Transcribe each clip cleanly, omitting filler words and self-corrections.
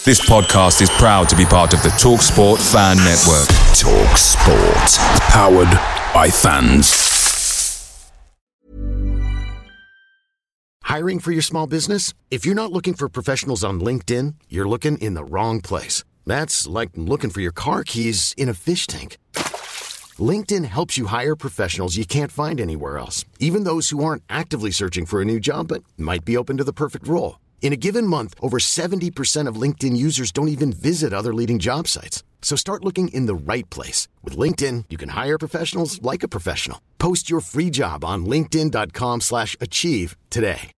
This podcast is proud to be part of the TalkSport Fan Network. TalkSport. Powered by fans. Hiring for your small business? If you're not looking for professionals on LinkedIn, you're looking in the wrong place. That's like looking for your car keys in a fish tank. LinkedIn helps you hire professionals you can't find anywhere else, even those who aren't actively searching for a new job but might be open to the perfect role. In a given month, over 70% of LinkedIn users don't even visit other leading job sites. So start looking in the right place. With LinkedIn, you can hire professionals like a professional. Post your free job on linkedin.com/achieve today.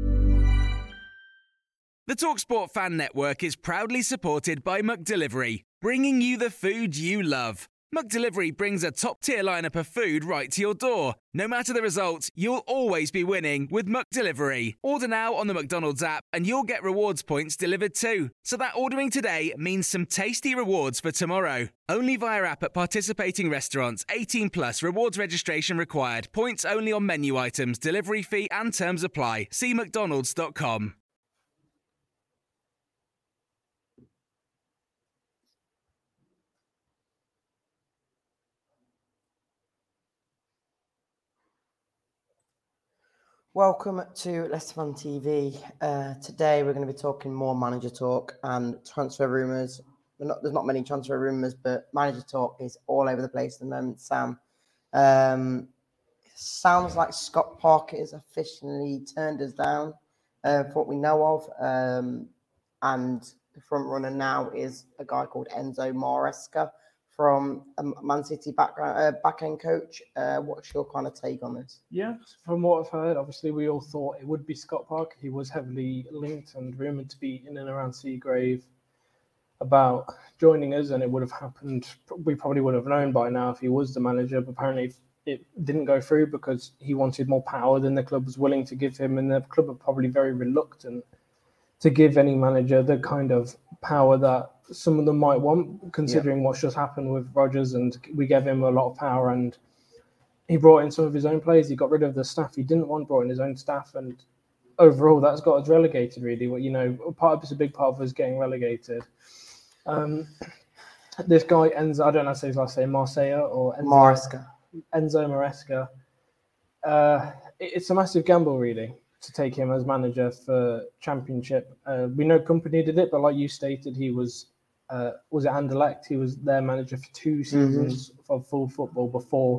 The TalkSport Fan Network is proudly supported by McDelivery, bringing you the food you love. McDelivery brings a top-tier lineup of food right to your door. No matter the result, you'll always be winning with McDelivery. Order now on the McDonald's app and you'll get rewards points delivered too. So that ordering today means some tasty rewards for tomorrow. Only via app at participating restaurants. 18 plus. Rewards registration required. Points only on menu items. Delivery fee and terms apply. See mcdonalds.com. Welcome to Leicester Fan TV. Today we're going to be talking more manager talk and transfer rumours. There's not many transfer rumours, but manager talk is all over the place at the moment, Sam. Sounds like Scott Parker is officially turned us down for what we know of. And the front runner now is a guy called Enzo Maresca from a Man City back-end coach. What's your kind of take on this? Yeah, from what I've heard, obviously we all thought it would be Scott Parker. He was heavily linked and rumoured to be in and around Seagrave about joining us, and it would have happened. We probably would have known by now if he was the manager, but apparently it didn't go through because he wanted more power than the club was willing to give him, and the club are probably very reluctant to give any manager the kind of power that some of them might want, considering what's just happened with Rodgers, and we gave him a lot of power and he brought in some of his own players. He got rid of the staff he didn't want, brought in his own staff, and overall that's got us relegated really. It's a big part of us getting relegated. This guy, Enzo, I don't know how to say his last name, Marseilla or Enzo Maresca. It's a massive gamble really to take him as manager for Championship. We know Company did it, but like you stated, he was it Anderlecht? He was their manager for 2 seasons of full football before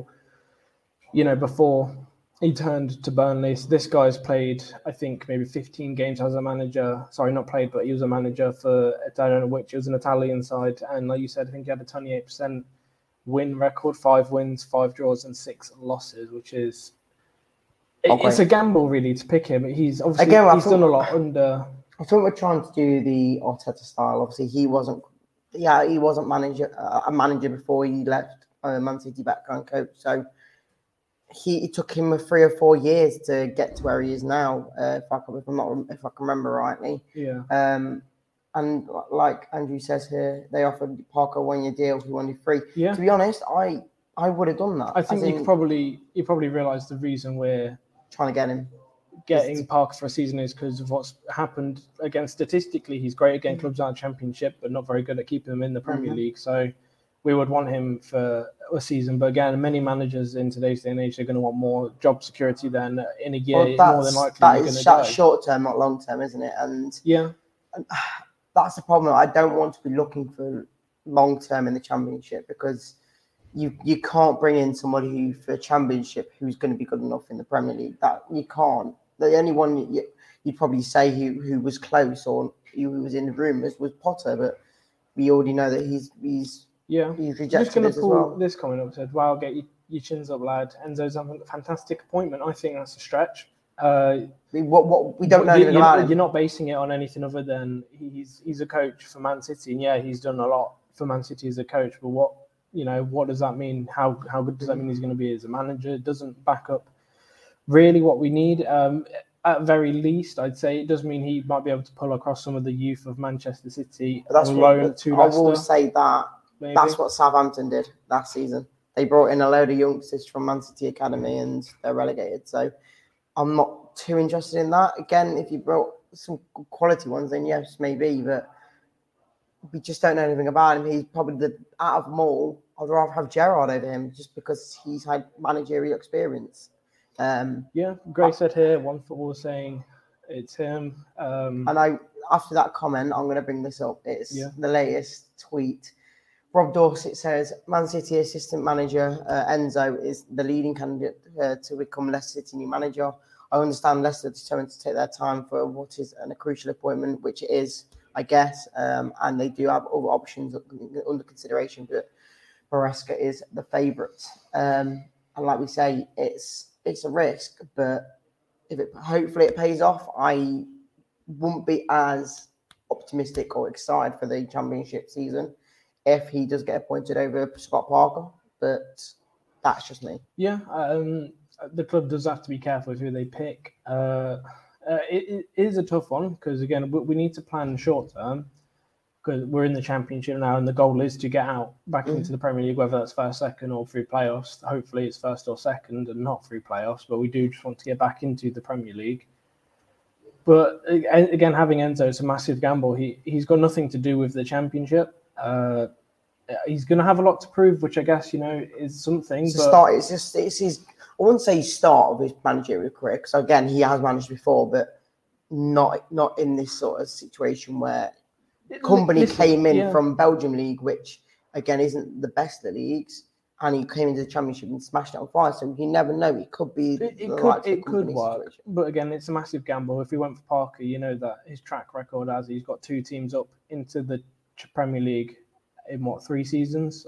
he turned to Burnley. So this guy's played, I think, maybe 15 games as a manager. Sorry, not played, but he was a manager for, I don't know which, it was an Italian side. And like you said, I think he had a 28% win record, 5 wins, 5 draws and 6 losses, which is... It's a gamble, really, to pick him. He's obviously done a lot under... I thought we're trying to do the Arteta style. Obviously, he wasn't a manager before he left Man City background coach. So it took him 3 or 4 years to get to where he is now, if I can remember rightly. Yeah. And like Andrew says here, they offered Parker a 1-year deal. He wanted 3. Yeah. To be honest, I would have done that. I think you probably realised the reason we're trying to getting Parker for a season is because of what's happened. Again, statistically, he's great at getting clubs out of Championship, but not very good at keeping them in the Premier League. So we would want him for a season. But again, many managers in today's day and age, they're going to want more job security than in a year. More than likely, that's short term, not long term, isn't it? And that's the problem. I don't want to be looking for long term in the Championship because you can't bring in somebody who for Championship who's going to be good enough in the Premier League. That you can't. The only one you'd probably say who was close or who was in the room was Potter, but we already know that he's rejected. Just going to pull well. this comment up. Said, "Wow, get your chins up, lad." Enzo's a fantastic appointment. I think that's a stretch. We don't know anything about him. You're not basing it on anything other than he's a coach for Man City, and he's done a lot for Man City as a coach. But what does that mean? How good does that mean he's going to be as a manager? It doesn't back up really what we need. At very least, I'd say it does mean he might be able to pull across some of the youth of Manchester City on loan to Leicester. I will say that. Maybe. That's what Southampton did last season. They brought in a load of youngsters from Man City Academy and they're relegated. So I'm not too interested in that. Again, if you brought some quality ones, then yes, maybe. But we just don't know anything about him. He's probably out of them all, I'd rather have Gerrard over him just because he's had managerial experience. Gray said here, One Football saying it's him. And after that comment, I'm going to bring this up. It's the latest tweet. Rob Dorset says, Man City assistant manager Enzo is the leading candidate to become Leicester City new manager. I understand Leicester are determined to take their time for what is a crucial appointment, which it is, I guess, and they do have other options under consideration, but Maresca is the favourite. And like we say, it's a risk, but hopefully it pays off. I wouldn't be as optimistic or excited for the Championship season if he does get appointed over Scott Parker, but that's just me. Yeah, the club does have to be careful with who they pick. It is a tough one because, again, we need to plan short term because we're in the Championship now and the goal is to get out back into the Premier League, whether that's first, second or through playoffs. Hopefully it's first or second and not through playoffs, but we do just want to get back into the Premier League. But again, having Enzo is a massive gamble. He's got nothing to do with the Championship. He's going to have a lot to prove, which I guess, is something. It's his, I wouldn't say start of his managerial career, because again, he has managed before, but not in this sort of situation where Company came in from Belgium League, which again isn't the best of the leagues, and he came into the Championship and smashed it on fire. So you never know; it could be it could work. Situation. But again, it's a massive gamble. If we went for Parker, that his track record as he's got 2 teams up into the Premier League in 3 seasons?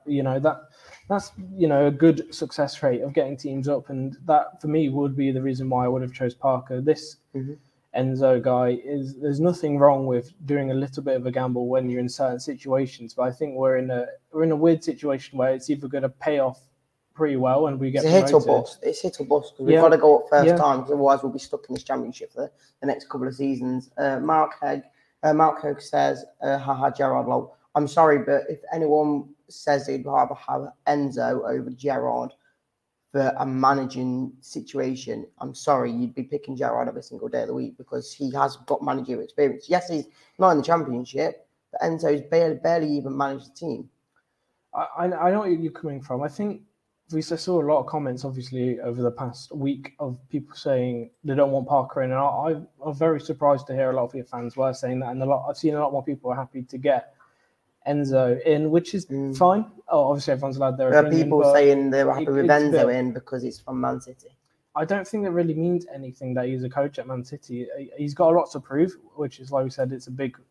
That's a good success rate of getting teams up, and that for me would be the reason why I would have chose Parker. This Enzo guy there's nothing wrong with doing a little bit of a gamble when you're in certain situations, but I think we're in a weird situation where it's either going to pay off pretty well and we get hit or bust. It's hit or bust because we've got to go up first time, because otherwise we'll be stuck in this Championship for the next couple of seasons. Mark Hogue says, haha, Gerrard lol. I'm sorry, but if anyone says they'd rather have Enzo over Gerrard for a managing situation, I'm sorry, you'd be picking Gerrard every single day of the week because he has got managerial experience. Yes, he's not in the Championship, but Enzo's barely even managed the team. I know where you're coming from. I think we saw a lot of comments, obviously, over the past week of people saying they don't want Parker in, and I'm very surprised to hear a lot of your fans were saying that, and I've seen a lot more people are happy to get Enzo in, which is fine. Obviously, everyone's allowed their opinion. There are people saying they're happy with Enzo in because it's from Man City. I don't think that really means anything that he's a coach at Man City. He's got a lot to prove, which is, like we said, it's a big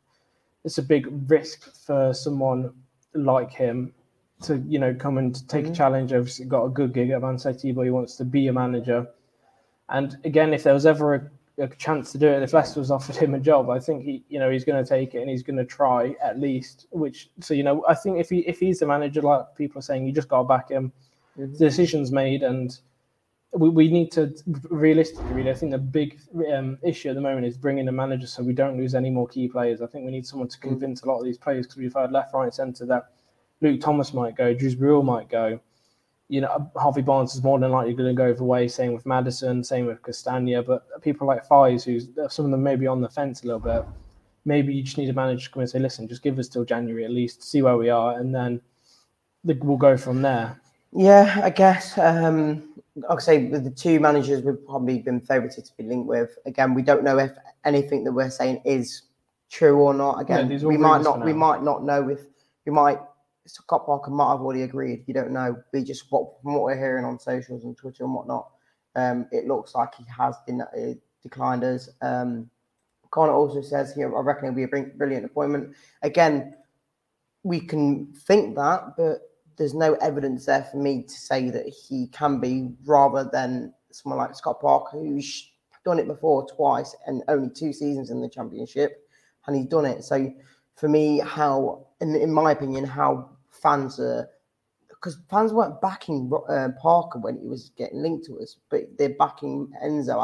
risk for someone like him to come and take a challenge. Obviously, got a good gig at Man City, but he wants to be a manager. And again, if there was ever a chance to do it, if Leicester was offered him a job, I think he's going to take it and he's going to try at least. I think if he's the manager, like people are saying, you just got to back him. The decision's made, and we need to realistically. I think the big issue at the moment is bringing a manager so we don't lose any more key players. I think we need someone to convince a lot of these players, because we've heard left, right, and centre that Luke Thomas might go, Dewsbury might go. Harvey Barnes is more than likely going to go away. Same with Maddison, same with Castagna. But people like Fies, some of them may be on the fence a little bit. Maybe you just need a manager to come and say, listen, just give us till January at least, see where we are, and then we'll go from there. Yeah, I guess. Like I say, the 2 managers we've probably been favoured to be linked with. Again, we don't know if anything that we're saying is true or not. Again, we might not know if Scott Parker might have already agreed. You don't know. From what we're hearing on socials and Twitter and whatnot, it looks like he has been declined us. Connor also says here, I reckon it'll be a brilliant appointment. Again, we can think that, but there's no evidence there for me to say that he can be, rather than someone like Scott Parker, who's done it before twice and only 2 seasons in the Championship, and he's done it. So for me, in my opinion, how fans are, because fans weren't backing Parker when he was getting linked to us, but they're backing Enzo.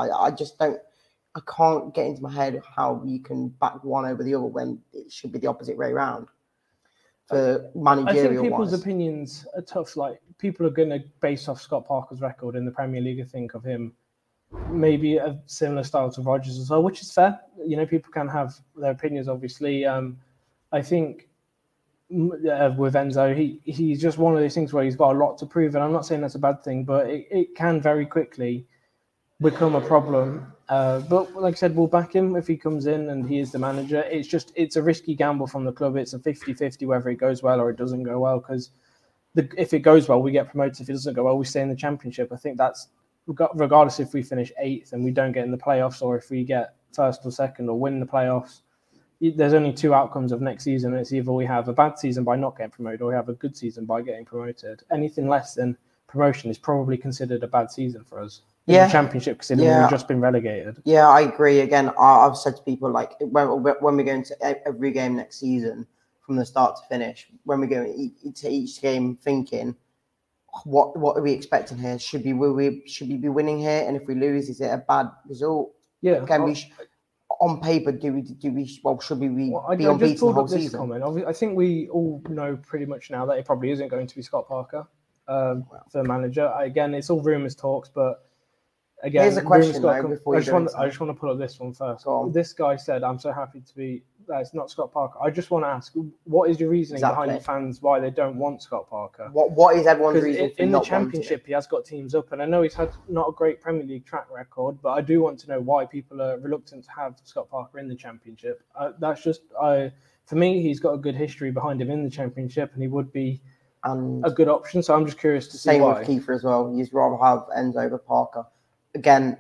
I can't get into my head how you can back one over the other when it should be the opposite way around. For managerial, I think people's opinions are tough. Like, people are going to base off Scott Parker's record in the Premier League and think of him maybe a similar style to Rodgers as well, which is fair. People can have their opinions, obviously. I think with Enzo, he's just one of those things where he's got a lot to prove, and I'm not saying that's a bad thing, but it can very quickly become a problem. But like I said, we'll back him if he comes in and he is the manager. It's a risky gamble from the club. It's a 50-50 whether it goes well or it doesn't go well, because if it goes well, we get promoted. If it doesn't go well, we stay in the Championship. I think that's regardless if we finish 8th and we don't get in the playoffs, or if we get 1st or 2nd or win the playoffs. There's only 2 outcomes of next season. It's either we have a bad season by not getting promoted, or we have a good season by getting promoted. Anything less than promotion is probably considered a bad season for us. In the Championship, considering we've just been relegated. Yeah, I agree. Again, I've said to people, like, when we go into every game next season from the start to finish, when we go into each game thinking, what are we expecting here? Should we be winning here? And if we lose, is it a bad result? Yeah. On paper, should we be on beat the whole season? Comment. I think we all know pretty much now that it probably isn't going to be Scott Parker for the manager. Again, it's all rumours, talks, but again, here's a question. I just want to pull up this one first. This guy said, "I'm so happy to be." That's not Scott Parker. I just want to ask, what is your reasoning behind the fans why they don't want Scott Parker? What is everyone's reason for in the Championship? He has got teams up, and I know he's had not a great Premier League track record, but I do want to know why people are reluctant to have Scott Parker in the Championship. For me, he's got a good history behind him in the Championship, and he would be a good option. So I'm just curious to see why. Same with Kiefer as well. You'd rather have Enzo over Parker. Again,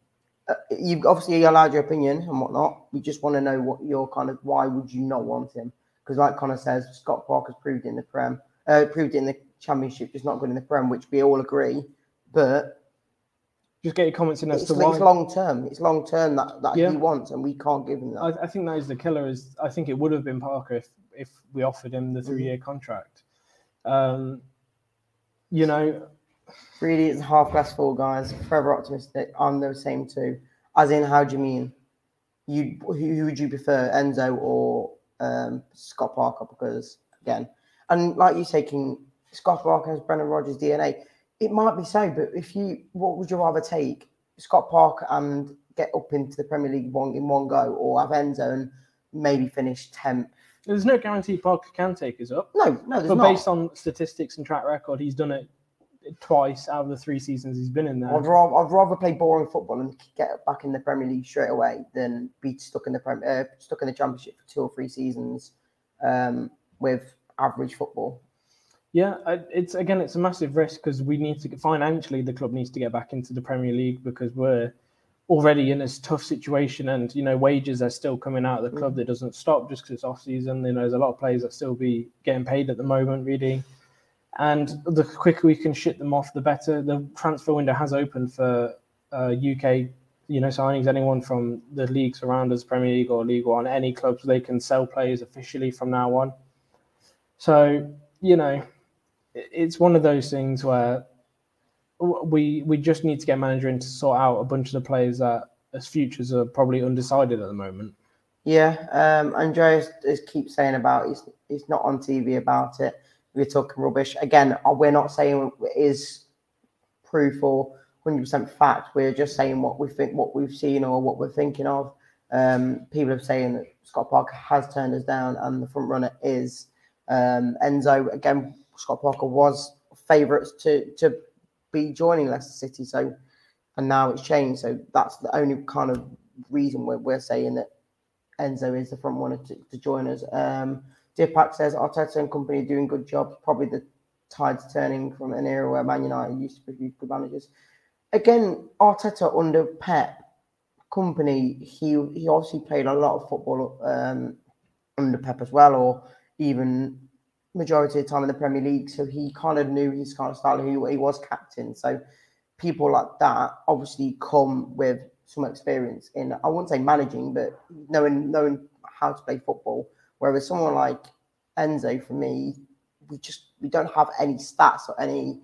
you've obviously allowed your opinion and whatnot. We just want to know what your why would you not want him? Because like Connor says, Scott Parker's proved in the Championship, just not good in the Prem, which we all agree. But just get your comments in as to why. It's long term. It's long term that he wants, and we can't give him that. I think that is the killer. I think it would have been Parker if we offered him the 3-year contract. Really, it's half glass full, guys. Forever optimistic. I'm the same too. As in, how do you mean? Who would you prefer, Enzo or Scott Parker? Because again, and like you say, Scott Parker has Brendan Rodgers' DNA. It might be so, but what would you rather take, Scott Parker and get up into the Premier League in one go, or have Enzo and maybe finish 10th? There's no guarantee Parker can take us up. No, there's not. But based on statistics and track record, he's done it twice out of the 3 seasons he's been in there. I'd rather play boring football and get back in the Premier League straight away than be stuck in the Championship for 2 or 3 seasons with average football. Yeah, it's a massive risk, because we need to financially, the club needs to get back into the Premier League, because we're already in a tough situation, and wages are still coming out of the club. That doesn't stop just because it's off season. There's a lot of players that still be getting paid at the moment, really. And the quicker we can ship them off, the better. The transfer window has opened for UK, signings. Anyone from the leagues around us, Premier League or League One, any clubs, they can sell players officially from now on. So, it's one of those things where we just need to get a manager in to sort out a bunch of the players that as futures are probably undecided at the moment. Yeah, Andreas keeps saying about he's not on TV about it. We're talking rubbish. Again, we're not saying it is proof or 100% fact. We're just saying what we think, what we've seen, or what we're thinking of. People are saying that Scott Parker has turned us down, and the front runner is Enzo. Again, Scott Parker was favourites to be joining Leicester City, and now it's changed. So that's the only kind of reason we're saying that Enzo is the front runner to join us. Dipak says Arteta and company are doing good jobs. Probably the tide's turning from an era where Man United used to produce good managers. Again, Arteta under Pep company, he obviously played a lot of football under Pep as well, or even majority of the time in the Premier League. So he kind of knew his kind of style. He was captain. So people like that obviously come with some experience in, I wouldn't say managing, but knowing how to play football. Whereas someone like Enzo, for me, we don't have any stats or any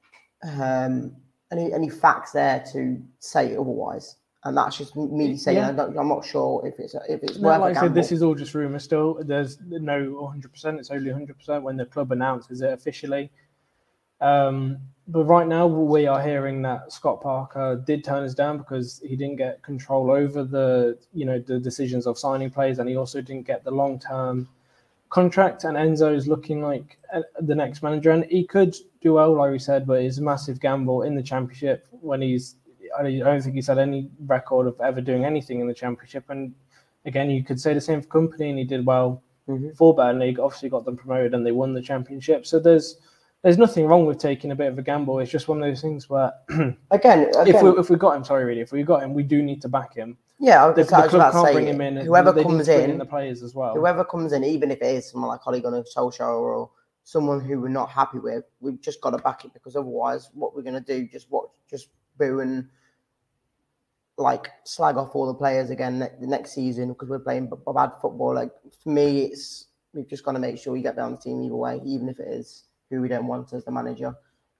facts there to say otherwise, and that's just me saying. Yeah. I'm not sure if it's worth. Like I said, this is all just rumour still. There's no 100%. It's only 100% when the club announces it officially. But right now, we are hearing that Scott Parker did turn us down because he didn't get control over the decisions of signing players, and he also didn't get the long-term contract, and Enzo is looking like the next manager, and he could do well, like we said, but it's a massive gamble in the Championship when I don't think he's had any record of ever doing anything in the Championship. And again, you could say the same for Kompany, and he did well for Burnley, obviously got them promoted and they won the Championship. So there's nothing wrong with taking a bit of a gamble. It's just one of those things where, again, if we got him, we do need to back him. Yeah, the club can't bring him in. Whoever comes in, the players as well. Whoever comes in, even if it is someone like Ole Gunnar Solskjaer or someone who we're not happy with, we've just got to back it, because otherwise, what we're going to do, just boo and like slag off all the players again the next season because we're playing bad football. Like, for me, we've just got to make sure we get down the team either way, even if it is who we don't want as the manager.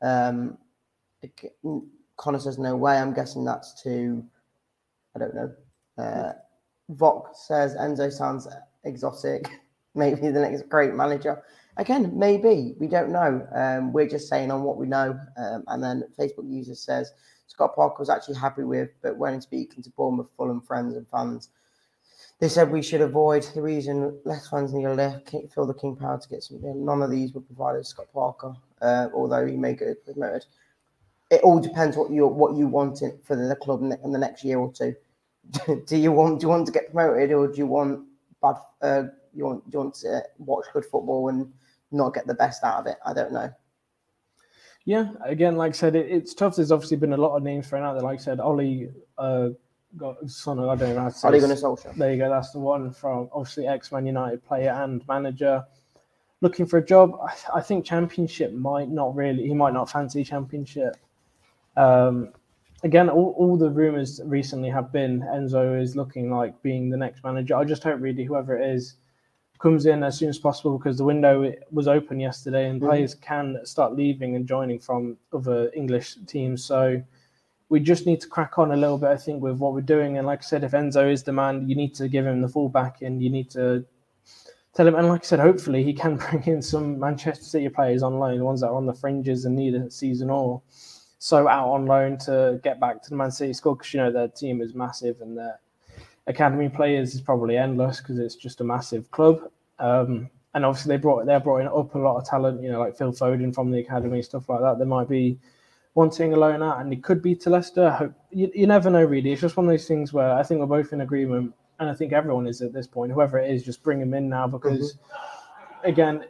Connor says no way. I'm guessing that's to, I don't know. Vox says Enzo sounds exotic. Maybe the next great manager. Again, maybe. We don't know. We're just saying on what we know. And then Facebook user says Scott Parker was actually happy with, but when speaking to Bournemouth, Fulham friends and fans, they said we should avoid the reason less fans need to feel the King Power to get something. None of these were provided Scott Parker, although he may get promoted. It all depends what you want it for the club in the next year or two. Do you want to get promoted, or do you want you want to watch good football and not get the best out of it? I don't know. Yeah, again, like I said, it's tough. There's obviously been a lot of names thrown out there. Like I said, Ole got son of, I don't know how to say. Ole Gunnar Solskjaer. There you go. That's the one, from obviously ex-Man United player and manager, looking for a job. I think Championship he might not fancy Championship. Again, all the rumours recently have been Enzo is looking like being the next manager. I just hope really whoever it is comes in as soon as possible, because the window was open yesterday and players can start leaving and joining from other English teams. So we just need to crack on a little bit, I think, with what we're doing. And like I said, if Enzo is the man, you need to give him the full backing. You need to tell him. And like I said, hopefully he can bring in some Manchester City players on loan, the ones that are on the fringes and need a season or so out on loan to get back to the Man City squad, because, their team is massive and their academy players is probably endless because it's just a massive club. And obviously they brought in up a lot of talent, like Phil Foden from the academy, stuff like that. They might be wanting a loan out, and it could be to Leicester. You never know, really. It's just one of those things where I think we're both in agreement, and I think everyone is at this point. Whoever it is, just bring him in now, because again,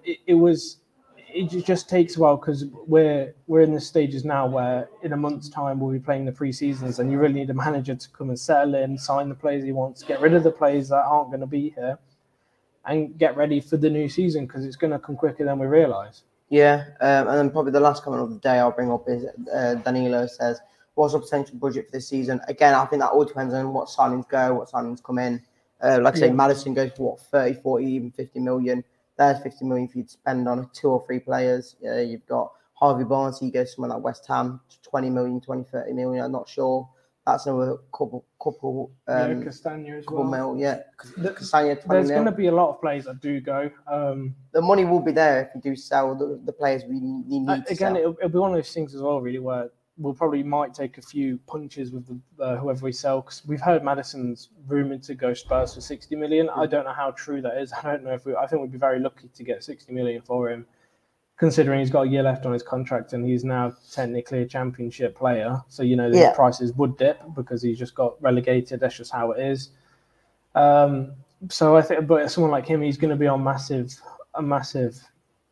it just takes a while, because we're in the stages now where in a month's time we'll be playing the pre-seasons, and you really need a manager to come and settle in, sign the players he wants, get rid of the players that aren't going to be here, and get ready for the new season, because it's going to come quicker than we realise. Yeah, and then probably the last comment of the day I'll bring up is Danilo says, what's the potential budget for this season? Again, I think that all depends on what signings go, what signings come in. Like I say, Maddison goes for 30, 40, even 50 million. There's 50 million for you to spend on 2 or 3 players. You've got Harvey Barnes, he goes somewhere like West Ham, 20 million, 20, 30 million. I'm not sure. That's another couple Castagna as well. Mil, Castagna, 20 There's going to be a lot of players that do go. The money will be there if you do sell the players we need to again, sell. It'll be one of those things as well, really, where we'll probably might take a few punches with whoever we sell, because we've heard Maddison's rumoured to go Spurs for 60 million. I don't know how true that is. I don't know I think we'd be very lucky to get 60 million for him, considering he's got a year left on his contract and he's now technically a Championship player. So, the prices would dip because he's just got relegated. That's just how it is. So I think, but someone like him, he's going to be on a massive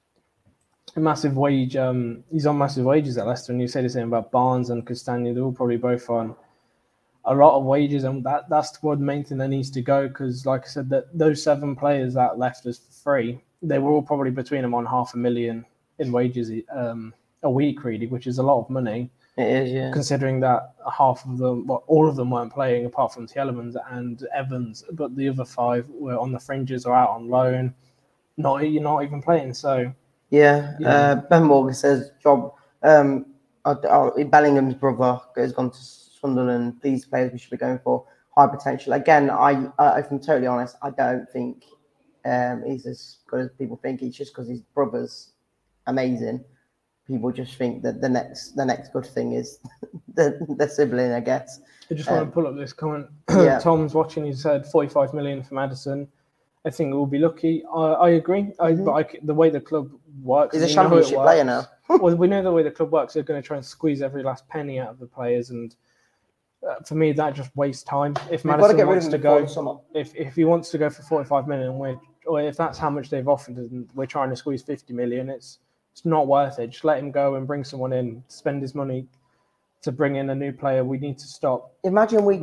wage. He's on massive wages at Leicester, and you say the same about Barnes and Castagna. They're all probably both on a lot of wages, and that's the main thing that needs to go, because, like I said, that those 7 players that left us for free, they were all probably between them on $500,000 in wages a week, really, which is a lot of money. It is, yeah. Considering that half of them, all of them weren't playing apart from Tielemans and Evans, but the other 5 were on the fringes or out on loan. You're not even playing, so. Yeah. Ben Morgan says, Bellingham's brother has gone to Sunderland. These players we should be going for, high potential. Again, if I'm totally honest, I don't think he's as good as people think. It's just because his brother's amazing. People just think that the next good thing is the sibling, I guess. I just want to pull up this comment. Yeah. Tom's watching. He said 45 million for Maddison. I think we'll be lucky. I agree. But the way the club works... He's a championship player now. Well, we know the way the club works. They're going to try and squeeze every last penny out of the players, and for me, that just wastes time. If Maddison wants to go, if he wants to go for 45 million, or if that's how much they've offered, and we're trying to squeeze 50 million, it's not worth it. Just let him go and bring someone in, spend his money to bring in a new player. We need to stop. Imagine we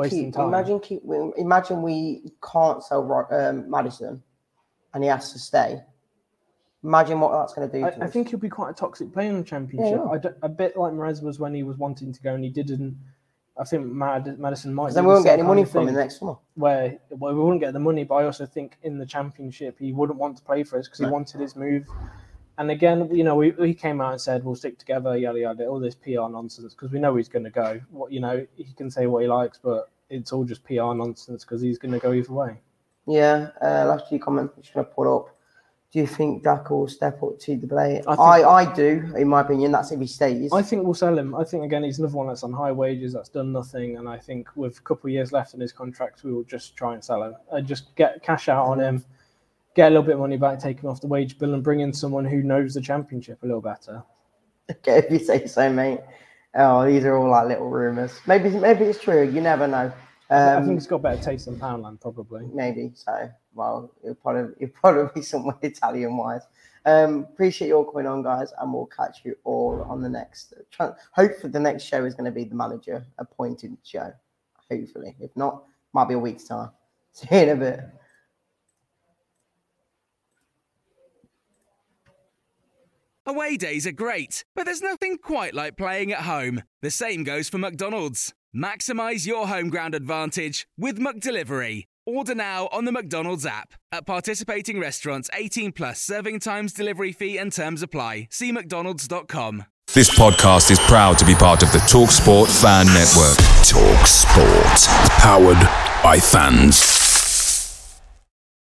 can't sell Maddison, and he has to stay. Imagine what that's going to do. I think he'll be quite a toxic player in the Championship. Yeah. A bit like Mahrez was when he was wanting to go and he didn't. I think Maddison might. Then we won't get any money from him next summer. Where we wouldn't get the money, but I also think in the Championship he wouldn't want to play for us because he wanted his move. And again, he came out and said we'll stick together, yada yada, all this PR nonsense because we know he's going to go. He can say what he likes, but it's all just PR nonsense because he's going to go either way. Yeah. Last few comments I'm just going to put up. Do you think Daka will step up to the plate? I do, in my opinion. That's if he stays. I think we'll sell him. I think, again, he's another one that's on high wages, that's done nothing. And I think with a couple of years left in his contract, we will just try and sell him. Just get cash out on him, get a little bit of money back, take him off the wage bill, and bring in someone who knows the Championship a little better. Okay, if you say so, mate. Oh, these are all like little rumours. Maybe it's true. You never know. I think he's got better taste than Poundland, probably. Maybe so. Well, it'll probably be somewhere Italian-wise. Appreciate you all coming on, guys, and we'll catch you all on the next. Hopefully, the next show is going to be the manager appointed show. Hopefully, if not, might be a week's time. See you in a bit. Away days are great, but there's nothing quite like playing at home. The same goes for McDonald's. Maximise your home ground advantage with McDelivery. Order now on the McDonald's app. At participating restaurants, 18 plus serving times, delivery fee and terms apply. See mcdonalds.com. This podcast is proud to be part of the TalkSport Fan Network. TalkSport. Powered by fans.